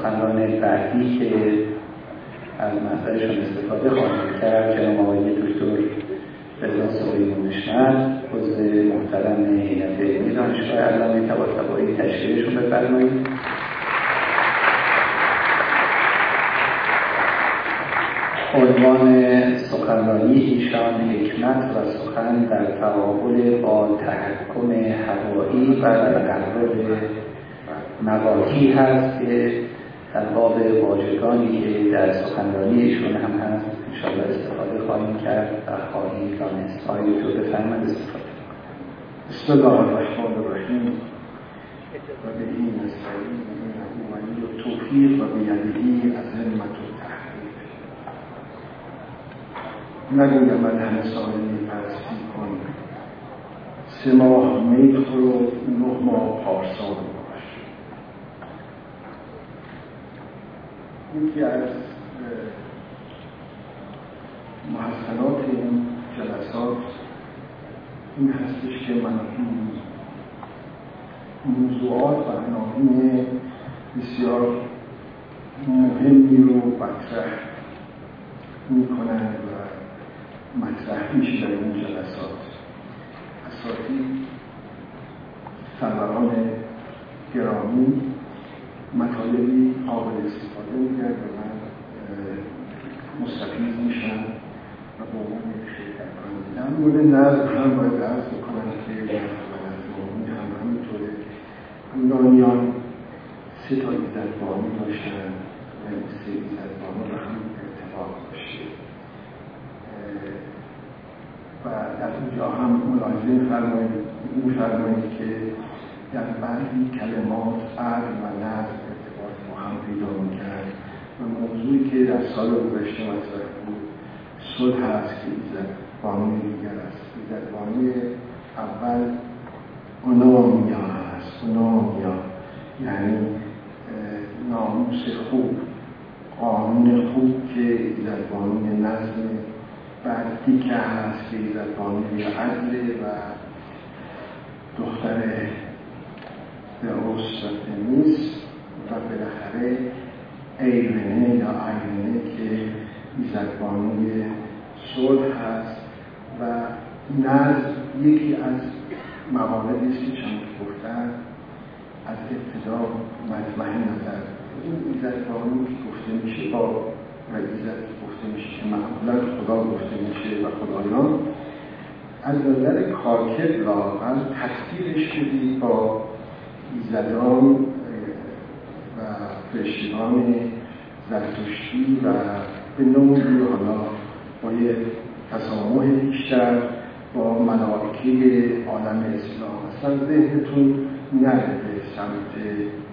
سخنران بعدی که از مطلبشون استفاده خواهیم کرد جناب آقای دکتر رضا سلیمان‌نژاد، عضو محترم هیئت علمی دانشگاه علامه طباطبایی، تشریفشون بفرمایید. عنوان سخنرانی ایشان حکمت و سخن در تقابل با تحکم هوایی و تقرر مواقعی هست که در باب واژگانی که در سخنرانی ایشون هم هست انشاءالله استفاده خواهیم کرد و خواهیم دانست. آقای دکتر بفرمایید استفاده. بسم الله الرحمن الرحیم و بهی نستعین انه ولی التوفیق و بیده عظمة التحقیق. نگویم همه سایه پرستی کن، 3 ماه می خور و 9 ماه پارسال باش. یکی از محسنات این جلسات این هستش که من موضوعات و عناوین بسیار مهمی رو مطرح میکنند و مطرح میشه در این جلسات. اساتید سروران گرامی مطالبی قابل استفاده میگرد و من مستفید میشم و به عنوان شرکت کننده در مورد نظم هم باید عرض بکنم که نظم هم همینطوره. یونانیان 3 تا ایزدبانی داشتن و این 3 ایزدبانی رو هم اتفاق داشته و در اینجا هم ملاحظه می‌فرمایید که در بعضی کلمات عدل و نظم ارتباط با هم پیدا می‌کرد و موضوعی که در سال گذشته مطرح بود صلح است که ایزدبانی دیگر است. ایزدبانی اول اونامیا هست. اونامیا یعنی ناموس خوب، قانون خوب که ایزدبانی نظم، بعدی که هست که ایزدبانی عدل و دختر دروس و تمیز و بالاخره ایرنه یا ایرنه که ایزدبانی صلح هست و نظم یکی از مواردی است که چون گفتن از ابتدا مطمح نظر این ایزدبانی که گفته میشه با و ایزد گفته میشه که معمولا خدا گفته میشه و خدایان از نظر کاکب لااقل تصویرش بدید با ایزدان و فرشتگان زرتشتی و به نوعی حالا با یه تسامح بیشتر با ملائکه عالم اسلام. اصلا ذهنتون نره به سمت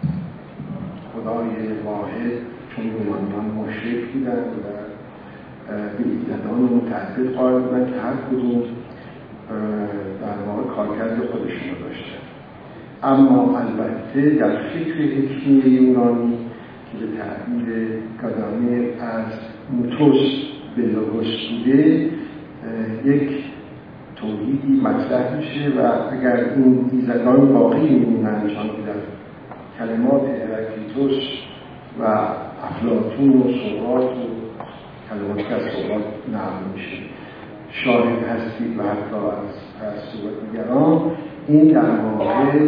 خدای واحد چون یونانیان مشرک بودن و به ایزدان متعدد قائل بودن که هر کدوم در واقع کارکرد خودشون رو داشتن. اما البته در فکر حکمی یونانی که به تعبیر گادامر از موتوس به لوگوس بوده یک توحیدی مطرح میشه و اگر این ایزدان باقی میمونن چون که در کلمات هراکلیتوس و افلاطون و سقراط و کلماتی که از سقراط نقل میشه شاهد هستید و حتی از صحبتگران این در واقع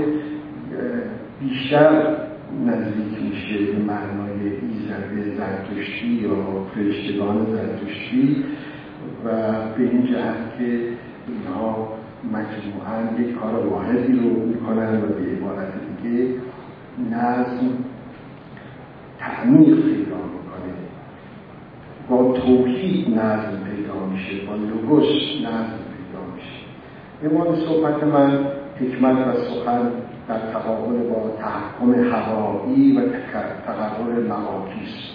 بیشتر نزدیک میشه به معنای ایزد زرتشتی یا فرشتگان زرتشتی و به این جهت که اینها مجموعاً یک کار واحدی رو میکنن و به عبارت دیگه نظم تعمیق پیدا میکنه. با توحید نظم پیدا میشه، با لوگوس نظم پیدا میشه. عنوان صحبت من حکمت و سخن در تقابل با تحکم هوایی و تقرر مواقعی است.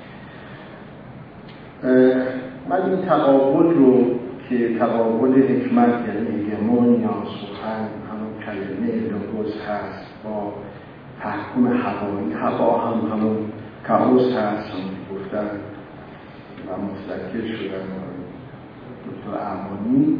من این تقابل رو که تقابل حکمت یعنی هگمون یا سخن همون کلمه لوگوس هست با تحکم هوایی، هوا هم همون کائوس هست هم که گفتن و متذکر شدن دکتر اعمانی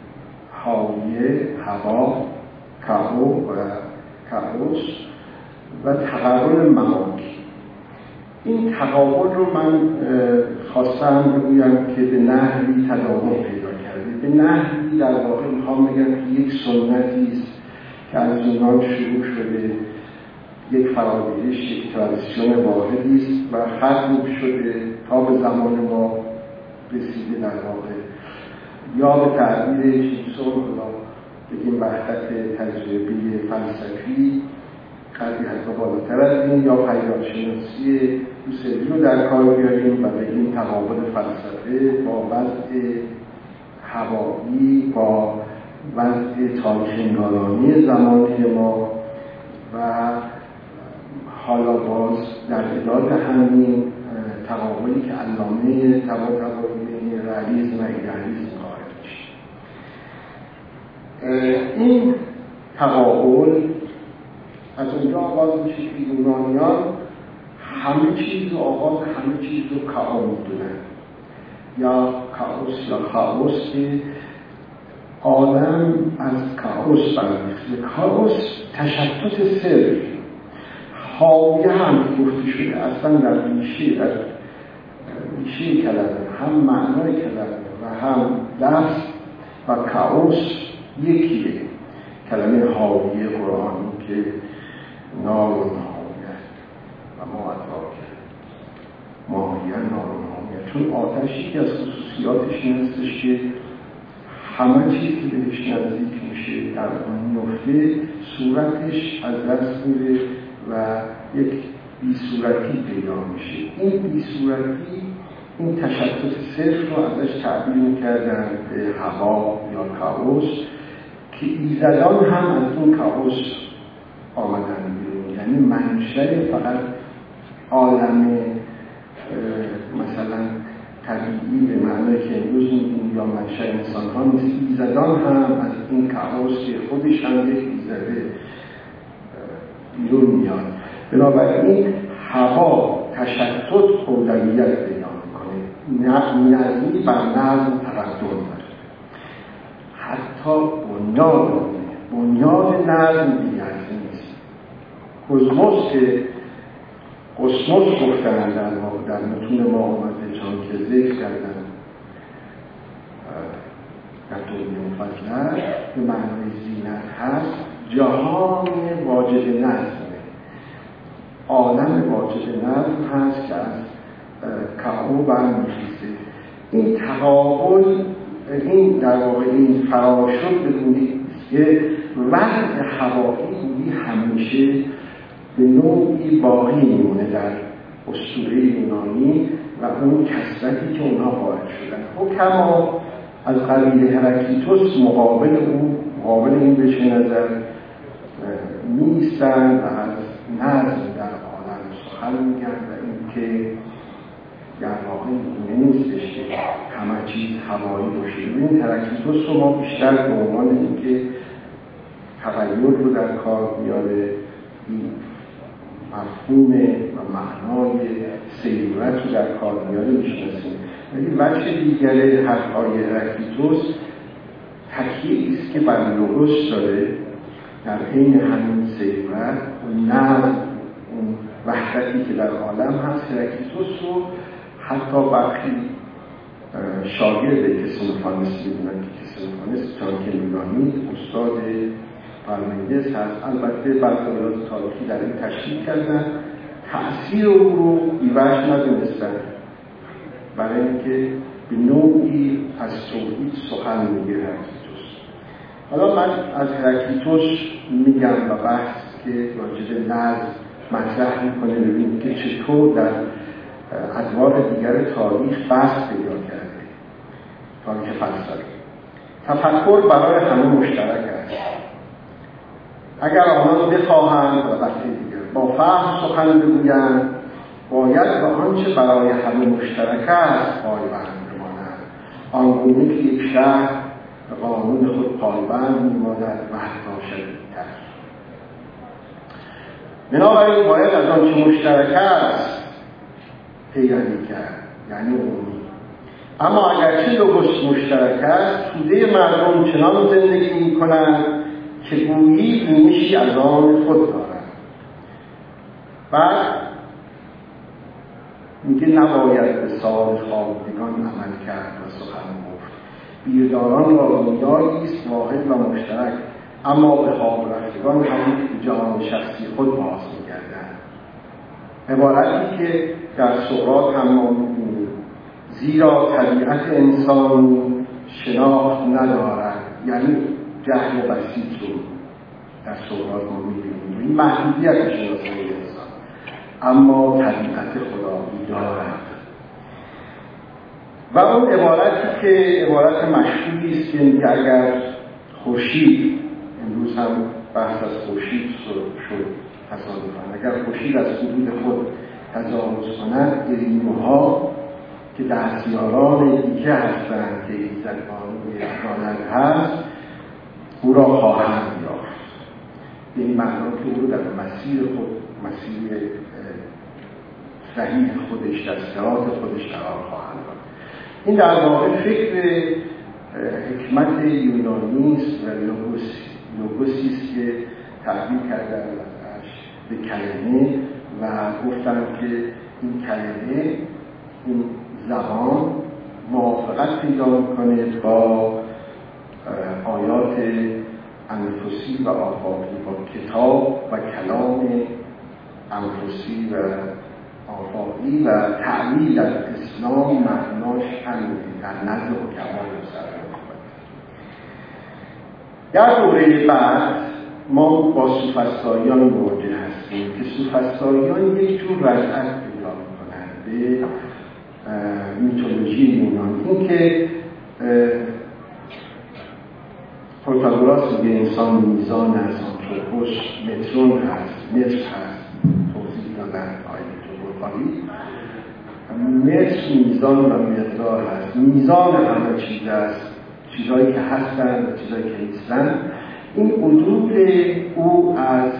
حاویه، هوا، کائو و کائوس و تقابل مواقع. این تقابل رو من خواستم بگویم که به نحوی تداوم پیدا کرده. به نحوی در واقع میخوام بگم که یک سنتی است که از یونان شروع شده، یک فرادیش، یک ترادیسیون واحدی است و ختم شده تا به زمان ما رسیده. در واقع یا به تعبیر چیزون بگیم وحدت تجربی فلسفی خیلی حتی بالاتر از این، یا پیداشناسی هوسری رو در کار بیاریم و بگیم تقابل فلسفه با وضع هوایی، با وضع تاریخ‌نگارانی زمانی ما و حالا باز در اداد همین تقابلی که علامه طباطبایی بین رئالیسم و ایدئالیسم قائل میشه. این تقابل از اونجا آغاز میشه که یونانیان همه چیز و آغاز همه چیز رو کائو میدونن، یا کائوس یا خائوس، که عالم از کائوس برمیخته. کائوس تشتت سر، حاویه هم گفته شده اصلا در ریشه کلمه، هم معنای کلمه و هم لفظ و کائوس یکیه. کلمه حاویه قرآنی که نار و حاویه و ما ادراک ماهیه نار و حاویه، چون آتشی که از خصوصیاتش این هستش که همه چیز که بهش نزدیک میشه در آن میفته، صورتش از دست میره و یک بی‌صورتی پیدا میشه. این بی‌صورتی، این تشتت صرف رو ازش تعبیر میکردن به هوا یا کائوس، که ایزدان هم از اون کائوس آمدن بیرون. یعنی منشأ فقط عالم مثلا طبیعی به معنی که امروز میگیم یا منشأ انسان ها نیست، ایزدان هم از این کائوس که خودش هم یک ایزده بیرون میاد. بنابراین هوا تشتت اولویت پیدا میکنه، نظمی بر نظم تقدم داره. حتی بنیاد نظم بی‌نظمی نیست. قسموس گفتن در متون ما اومده، چون که ذکر کردن در دنیا فضلت به معنای زینت هست، جهان واجد نظمه، عالم واجد نظم هست که از کائو برمیخیزه. این تقابل، این در واقع این فراشد بدونید که وضع هوایی بودی همیشه به نوعی باقی میمونه در اسطوره یونانی و اون کثرتی که اونها قائل شدن. حکما از قبیل هراکلیتوس مقابل این به چه نظر نیستن و از نظم در عالم سخن میگن و اینکه در واقع اینه نیستش که همه چیز هوایی باشه. این هراکلیتوس رو ما بیشتر به عنوان اینکه تغییر رو در کار میاره، این مفهوم و معنای سیرت رو در کار میاره میشناسیم. ولی بخش دیگر حرف‌های هراکلیتوس تکیه است که بر لوگوس داره، در حین همین سیرت و نظم، اون وحدتی که در عالم هست. هراکلیتوس رو حتی برخی شاگرد کسنوفانس میدونن که کسنوفانس چون که میدانید استاد پارمنیدس هست. البته برخوردات تاریخی در این تشریح کردن، تأثیر او رو بی‌وجه ندونستن، برای اینکه به نوعی از توحید سخن میگه هراکلیتوس. حالا من از هراکلیتوس میگم و بحث که راجع به نظم مطرح میکنه، ببینید که چطور در ادوار دیگر تاریخ بحث پیدا کرده. تاریخ فلسفه تفکر برای همه مشترک است. اگر آنان بخواهند و بحث دیگر با فهم سخن بگویند، باید به آنچه برای همه مشترک است پایبند بمانند، آنگونه که یک شهر به قانون خود پایبند میماند و حتی شدیدتر. بنابراین باید از آنچه مشترک است پیروی کرد، یعنی عمومی. اما اگرچه لوگوس مشترک است، توده مردم چنان زندگی می‌کنند که گویی بینشی از آن خود دارند. بعد میگه نباید به سال خوابگان عمل کرد و سخن گفت. بیداران را دنیایی است واحد و مشترک، اما به خواب رفتگان هم جهان شخصی خود باز می‌گردند. عبارتی که در سقراط هم ما می‌بینیم، زیرا طبیعت انسانی شناخت ندارد، یعنی جهل بسیط رو در سقراط ما می‌بینیم، این محدودیت شناسایی انسان، اما طبیعت خدایی دارد. و اون عبارتی که عبارت مشهوری است که اگر خورشید، امروز هم بحث از خورشید شد تصادفاً، اگر خورشید از حدود خود تجاوز کند، گریم‌ها که دستیاران دیگه هستند که ایزدبانوی عدالت هست، او را خواهند یافت. به این معنی که او در مسیر خود، مسیر صحیح خودش، در صراط خودش قرار خواهند داد. این در واقع فکر حکمت یونانی است و لوگوسی است که تعبیر کردن ازش به کلمه و گفتن که این کلمه، این زبان موافقت پیدا میکنه با آیات انفسی و آفاقی، با کتاب و کلام انفسی و آفاقی و تعلیل در اسلام معناش همینه در نزد حکما مستقیم. در دوره بعد ما با سوفسطائیان مواجه هستیم که سوفسطائیان یک جور رجعت پیدا میکنند به میتولوژی یونانی. این که پروتاگوراس میگه انسان میزان است، آنتروپوس مترون هست، متر هست، توضیح دادن آیه متر میزان و مقدار هست، میزان همه چیز است، چیزهایی که هستند و چیزهایی که نیستند. این حدود او از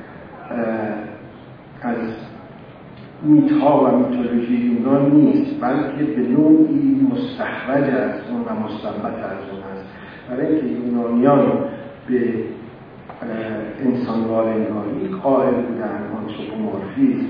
میت‌ها و میتولوژی یونان نیست، بلکه به نوعی مستخرج از اون و مستنبط از اون است. برای اینکه یونانیان به انسانوار انگاری قائل بودن، آنتروپومورفیسم،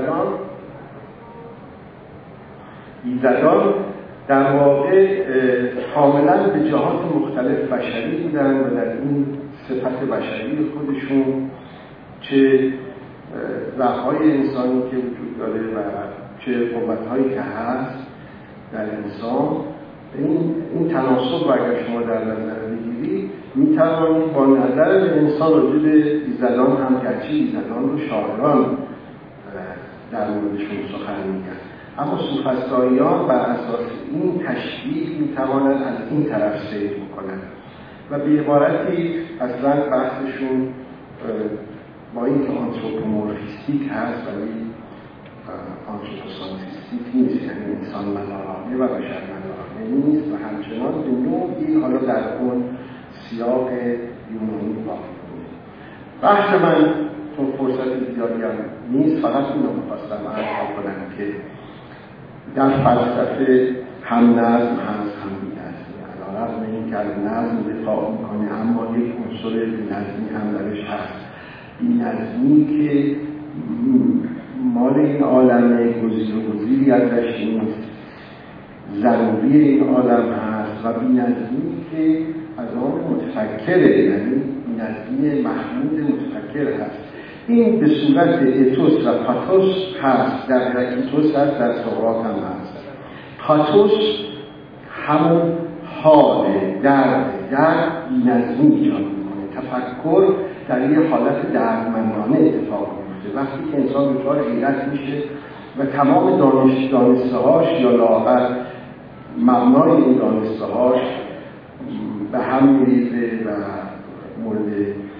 ایزدان در واقع کاملا به جهات مختلف بشری بودن و در این صفت بشری خودشون چه ضعف‌های انسانی که وجود داره و چه قوت‌هایی که هست در انسان، این تناسب رو اگر شما در نظر بگیرید میتوانید با نظر به انسان راجع به ایزدان هم، گرچه ایزدان رو شاعران در موردشون سخن میگن، اما سوفسطائیان بر اساس این تشبیه میتوانند از این طرف سیر بکنند و به عبارتی اصلا بحثشون با اینکه آنتروپومورفیستیک هست ولی آنتروپوسانتریستیک نیست، یعنی انسان مدارانه و بشر مدارانه نیست و همچنان به نوعی حالا در اون سیاق یونانی باقی کنه. بحث من چون فرصت زیادی هم نیست، فقط این رو می‌خواستم عرض کنم که در فلسفه هم نظم هست هم بی‌نظمی. علی‌رغم اینکه از نظم دفاع میکنه، اما یک عنصر بی‌نظمی هم درش هست. بی‌نظمی که مال این عالمه، گزیر و گزیری ازش نیست، ضروری این عالم هست، و بی‌نظمی که از آن متفکره، یعنی بی‌نظمی محمود متفکر هست. این به صورت اتوس و پاتوس هست، در هراکلیتوس هست، در سقراط هم هست. پاتوس همون حال درد بی‌نظمی ایجاد میکنه. تفکر در یه حالت دردمندانه اتفاق میفته وقتی که انسان دچار حیرت میشه و تمام دانسته‌هاش یا لااقل مبنای این دانسته‌هاش به هم میریزه و مورد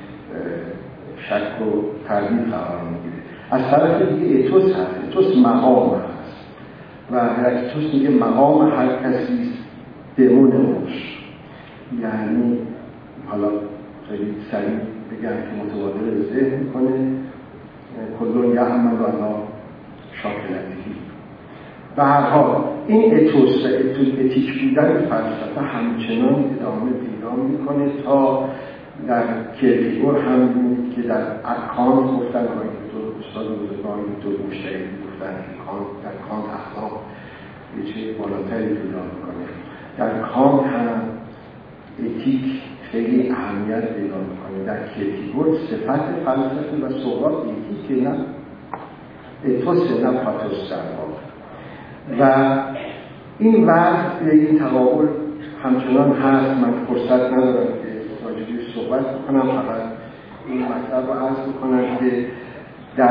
شک و تردید قرار میگیره. از طرف دیگه اتوس هست، اتوس مقام هست و هراکلیتوس میگه مقام هر کسی درون اوش، یعنی حالا خیلی سریع بگم که متبادر به ذهن میکنه کلون یعمل علی شاکلتی. به هر حال این اتوس و اتیک بودن فلسفه همچنان ادامه پیدا میکنه تا در کیرکگور هم می‌بینید که در کانت گفتن که استاد بزرگان دو مشتری گفتن که در کانت اخلاق یه چیز بالاتری پیدا میکنه. در کانت هم اتیک خیلی اهمیت پیدا میکنه. در کیرکگورد صفت فلسفه و سقراط اتیک نه اتوس نه پاتوس در واقع. و این وضع این تقابل همچنان هست. من فرصت ندارم که راجعش صحبت بکنم، فقط این مطلب رو عرض بکنم که در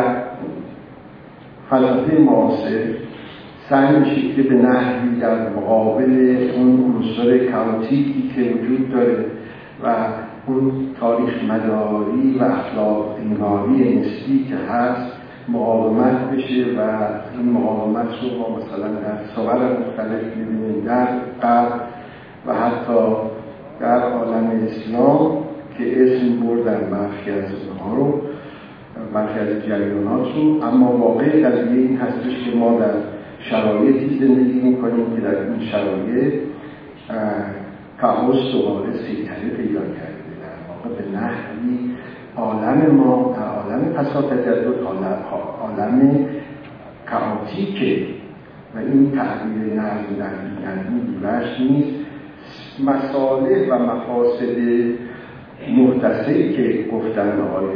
فلسفه معاصر سعی میشه که به نحوی در مقابل اون عنصر کاوتیکی که وجود داره و اون تاریخ مداری و اخلاق انگاری نسبی که هست مقاومت بشه و این مقاومت رو ما مثلا در صور مختلف می‌بینیم، در غرب و حتی در عالم اسلام که اسم بردن برخی از اونها رو، برخی از جریانات رو. اما واقع قضیه این هستش که ما در شرایطی زندگی می‌کنیم که در این شرایط کاوس دوباره سیطره پیدا کرده. در واقع به نحوی عالم ما در عالم پسا تجدد عالم کاوتیکه و این تعبیر نظم در بی‌نظمی بی‌وجه نیست. مصالح و مفاسد محتسبی که گفتن آقای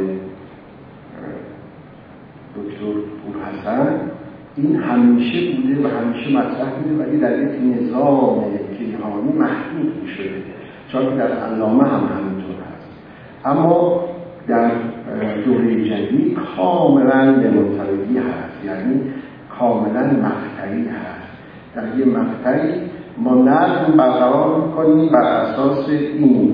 دکتر پورحسن این همیشه بوده و همیشه مطرح بوده، ولی در یک نظام کیهانی محدود می‌شده، چون در علامه هم همینطور هست. اما در دوره جدید کاملا به منطبقی هست، یعنی کاملا مقطعی هست. در یه مقطعی ما نظم برقرار می‌کنیم بر اساس این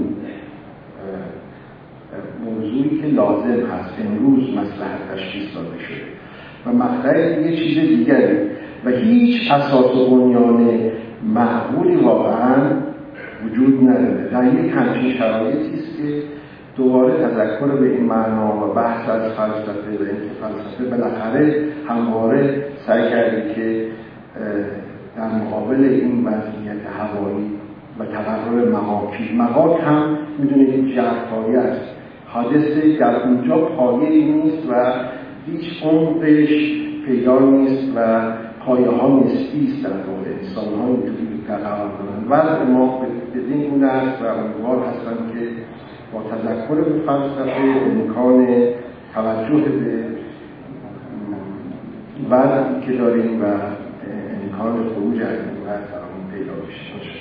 موضوعی که لازم هست امروز مصلحت تشخیص داده شده و مقطع یه چیز دیگری و هیچ اساس و بنیان معقولی واقعا وجود نداره. در یک همچین شرایطی است که دوباره تذکر به این معنا و بحث از فلسفه و اینکه فلسفه بالاخره همواره سعی کرده که در مقابل این وضعیت هوایی و تقرر مغاک هم میدونه که جرفایی است، حادثه در اونجا پایه‌ای نیست و هیچ عمقش پیدا نیست و پایه ها نسبی است. در واقع انسان ها اینجوری قرار دارن. وضع ما بدین گونه است و امیدوار هستم که با تذکر به فلسفه امکان توجه به وضعی که داریم و امکان خروج از این وضع پیدا بشه.